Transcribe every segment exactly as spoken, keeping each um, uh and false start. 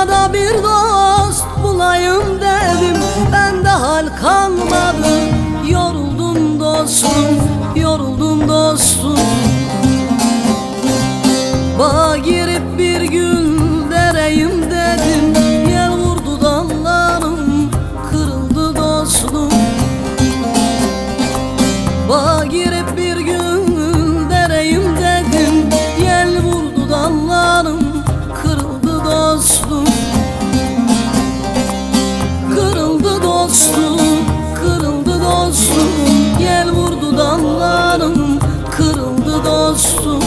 dünyada bir dost bulayım dedim, bende hal kalmadı. Yoruldum dostum, yoruldum dostum. Bağa girip bir gül dereyim dedim, yel vurdu dallarım, kırıldı dostum. Bağa girip bir gül dereyim dedim, yel vurdu dallarım, kırıldı dostum. Kırıldı dostum, kırıldı dostum, yel vurdu dallarım, kırıldı dostum.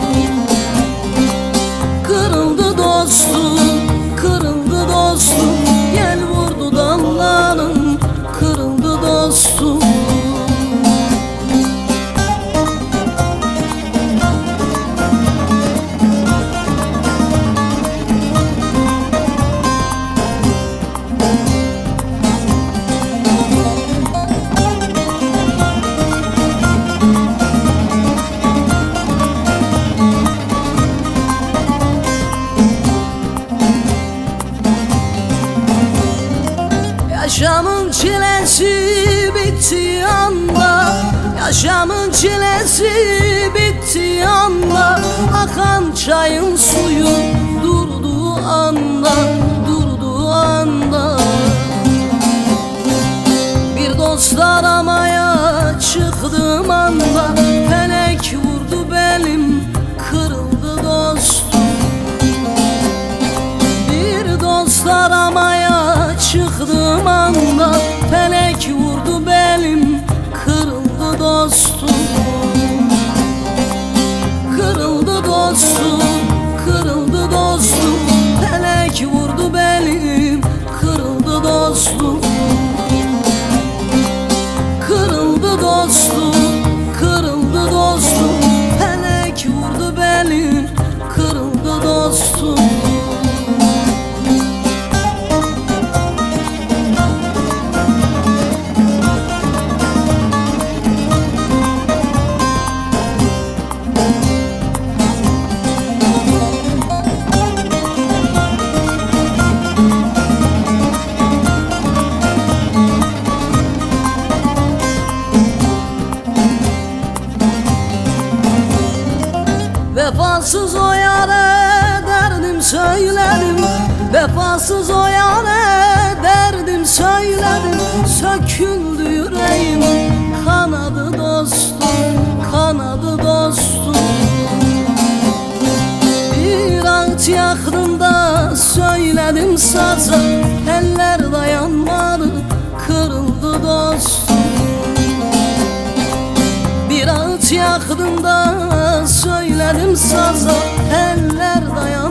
Kırıldı dostum, kırıldı dostum, yel vurdu dallarım, kırıldı dostum. Yaşamın çilesi bitti anda, yaşamın çilesi bitti anda, akan çayın suyu durduğu anda, durduğu anda. Bir dost aramaya çıktığım anda, felek vurdu belim, kırıldı dostum. Bir dost aramaya çıktığım anda, felek vurdu belim, kırıldı dostum. Kırıldı dostum, kırıldı dostum, felek vurdu belim, kırıldı dostum. Kırıldı dostum, kırıldı dostum, felek vurdu belim, kırıldı dostum. Vefasız o yâre derdim söyledim, vefasız o yâre derdim söyledim. Söküldü yüreğim, kanadı dostum, kanadı dostum. Bir ağıt yaktım da söyledim saza, eller dayanmadı, kırıldı dostum. Bir ağıt yaktım da söyledim saza, eller dayanmadı.